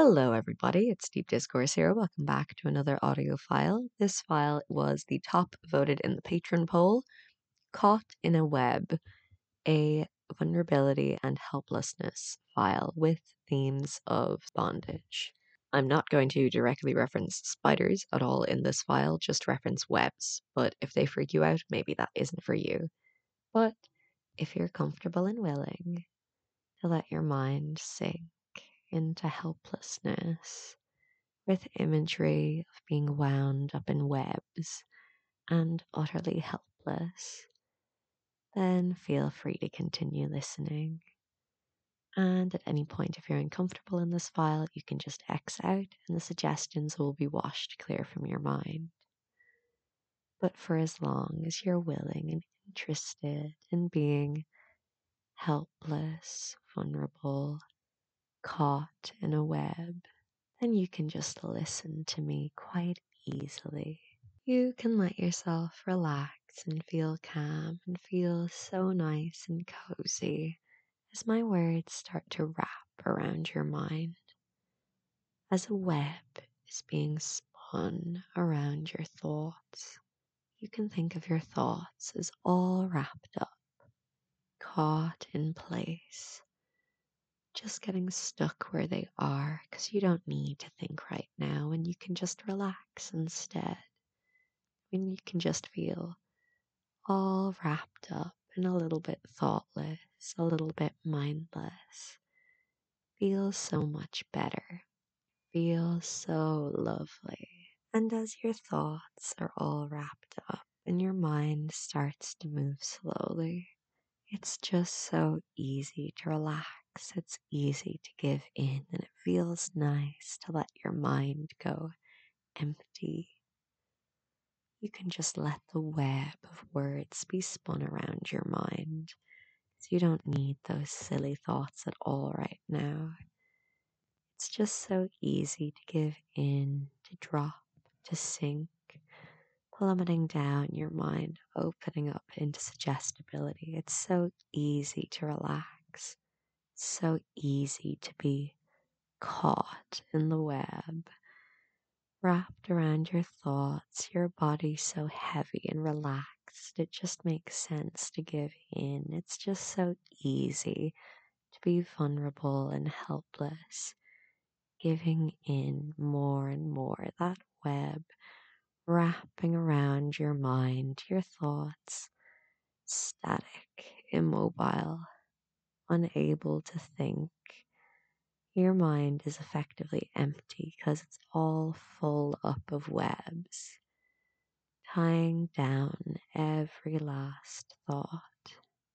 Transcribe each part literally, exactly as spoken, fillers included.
Hello, everybody. It's Deep Discourse here. Welcome back to another audio file. This file was the top voted in the patron poll, Caught in a Web, a vulnerability and helplessness file with themes of bondage. I'm not going to directly reference spiders at all in this file, just reference webs. But if they freak you out, maybe that isn't for you. But if you're comfortable and willing to let your mind sink into helplessness with imagery of being wound up in webs and utterly helpless, then feel free to continue listening. And at any point, if you're uncomfortable in this file, you can just X out and the suggestions will be washed clear from your mind. But for as long as you're willing and interested in being helpless, vulnerable, caught in a web, then you can just listen to me quite easily. You can let yourself relax and feel calm and feel so nice and cozy as my words start to wrap around your mind. As a web is being spun around your thoughts, you can think of your thoughts as all wrapped up, caught in place, just getting stuck where they are because you don't need to think right now and you can just relax instead. And you can just feel all wrapped up and a little bit thoughtless, a little bit mindless. Feels so much better. Feels so lovely. And as your thoughts are all wrapped up and your mind starts to move slowly, it's just so easy to relax. It's easy to give in, and it feels nice to let your mind go empty. You can just let the web of words be spun around your mind. So you don't need those silly thoughts at all right now. It's just so easy to give in, to drop, to sink, plummeting down your mind, opening up into suggestibility. It's so easy to relax. So easy to be caught in the web, wrapped around your thoughts, your body so heavy and relaxed. It just makes sense to give in. It's just so easy to be vulnerable and helpless, giving in more and more. That web wrapping around your mind, your thoughts, static, immobile, unable to think. Your mind is effectively empty because it's all full up of webs, tying down every last thought.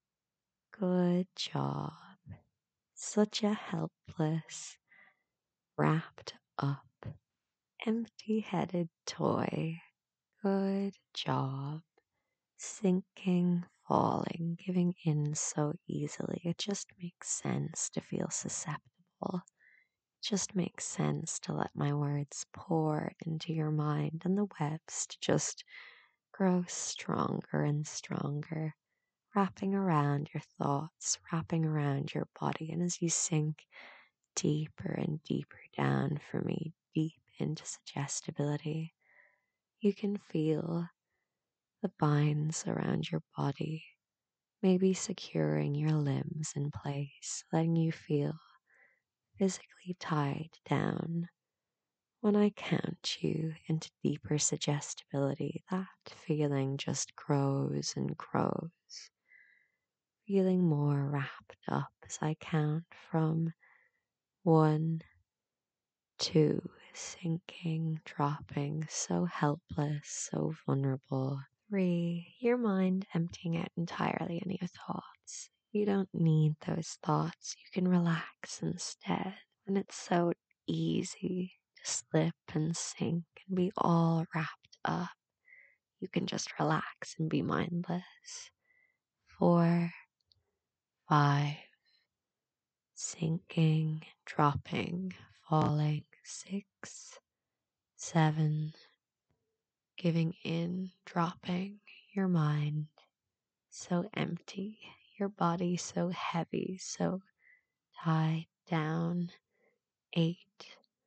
Good job. Such a helpless, wrapped up, empty headed toy. Good job. Sinking, falling, giving in so easily. It just makes sense to feel susceptible. Just makes sense to let my words pour into your mind and the webs to just grow stronger and stronger, wrapping around your thoughts, wrapping around your body. And as you sink deeper and deeper down for me, deep into suggestibility, you can feel the binds around your body, maybe securing your limbs in place, letting you feel physically tied down. When I count you into deeper suggestibility, that feeling just grows and grows, feeling more wrapped up as I count from one, two, sinking, dropping, so helpless, so vulnerable. Three, your mind emptying out entirely any of thoughts. You don't need those thoughts. You can relax instead. And it's so easy to slip and sink and be all wrapped up. You can just relax and be mindless. Four, five, sinking, dropping, falling. Six, seven, giving in, dropping. Your mind so empty, your body so heavy, so tied down. Eight,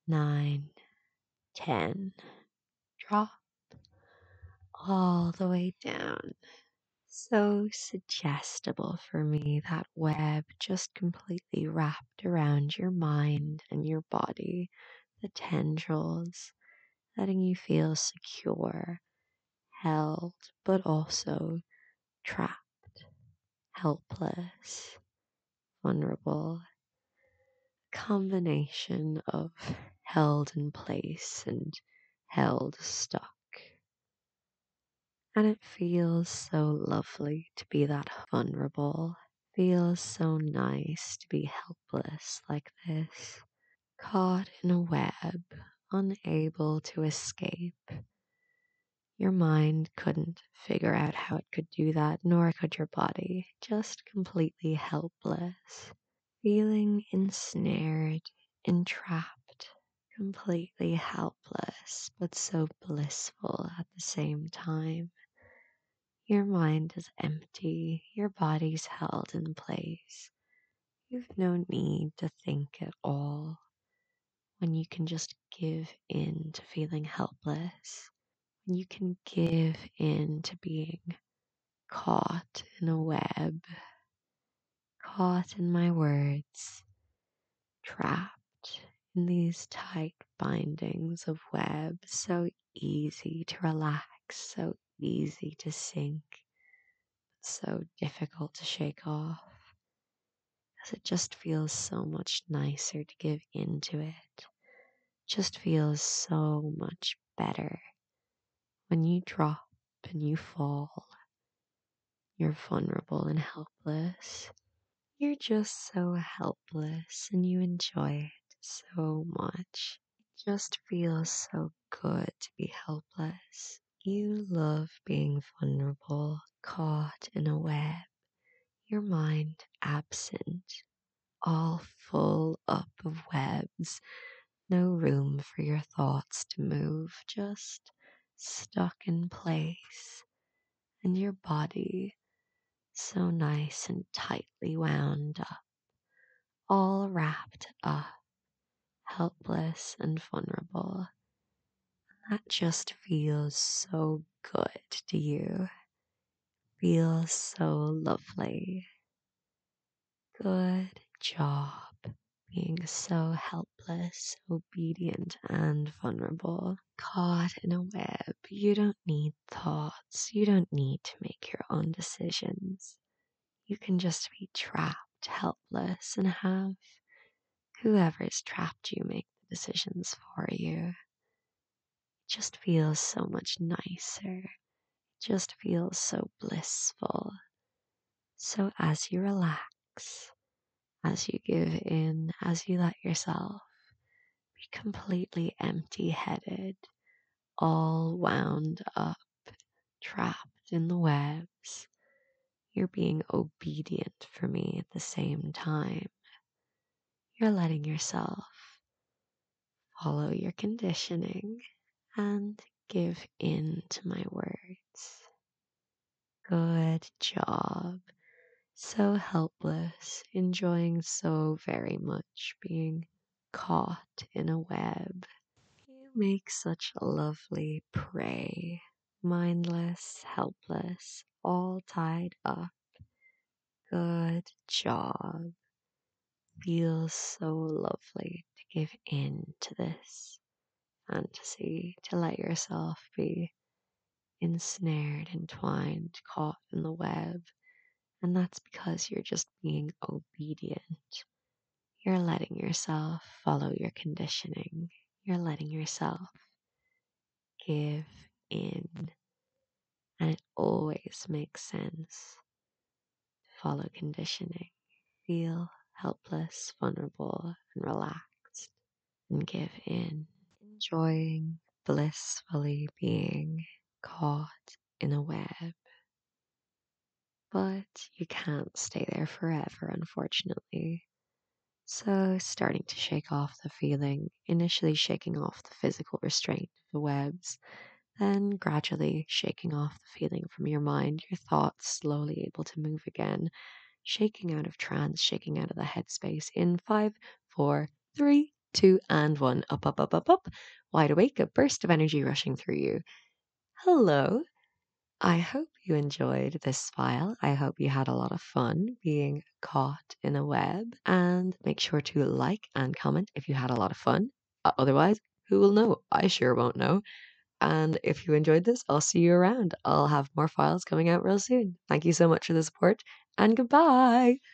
nine, ten. Drop all the way down. So suggestible for me, that web just completely wrapped around your mind and your body, the tendrils, letting you feel secure, held, but also trapped, helpless, vulnerable. Combination of held in place and held stuck. And it feels so lovely to be that vulnerable. Feels so nice to be helpless like this, caught in a web, unable to escape. Your mind couldn't figure out how it could do that, nor could your body, just completely helpless, feeling ensnared, entrapped, completely helpless, but so blissful at the same time. Your mind is empty, your body's held in place. You've no need to think at all when you can just give in to feeling helpless, when you can give in to being caught in a web, caught in my words, trapped in these tight bindings of web, so easy to relax, so easy to sink, so difficult to shake off. Because it just feels so much nicer to give into it. Just feels so much better when you drop and you fall. You're vulnerable and helpless. You're just so helpless and you enjoy it so much. It just feels so good to be helpless. You love being vulnerable, caught in a web, your mind absent, all full up of webs, no room for your thoughts to move, just stuck in place, and your body so nice and tightly wound up, all wrapped up, helpless and vulnerable. That just feels so good to you, feels so lovely. Good job being so helpless, obedient, and vulnerable. Caught in a web, you don't need thoughts, you don't need to make your own decisions. You can just be trapped, helpless, and have whoever's trapped you make the decisions for you. It just feels so much nicer. It just feels so blissful. So as you relax, as you give in, as you let yourself be completely empty headed, all wound up, trapped in the webs, you're being obedient for me at the same time. You're letting yourself follow your conditioning and give in to my words. Good job. So helpless, enjoying so very much being caught in a web. You make such a lovely prey, mindless, helpless, all tied up. Good job. Feels so lovely to give in to this fantasy, to let yourself be ensnared, entwined, caught in the web. And that's because you're just being obedient. You're letting yourself follow your conditioning. You're letting yourself give in. And it always makes sense to follow conditioning. Feel helpless, vulnerable, and relaxed. And give in. Enjoying blissfully being caught in a web. But you can't stay there forever, unfortunately. So, starting to shake off the feeling, initially shaking off the physical restraint of the webs, then gradually shaking off the feeling from your mind, your thoughts slowly able to move again, shaking out of trance, shaking out of the headspace in five, four, three, two, and one. Up, up, up, up, up. Wide awake, a burst of energy rushing through you. Hello. I hope you enjoyed this file. I hope you had a lot of fun being caught in a web. And make sure to like and comment if you had a lot of fun. Uh, otherwise, who will know? I sure won't know. And if you enjoyed this, I'll see you around. I'll have more files coming out real soon. Thank you so much for the support, and goodbye.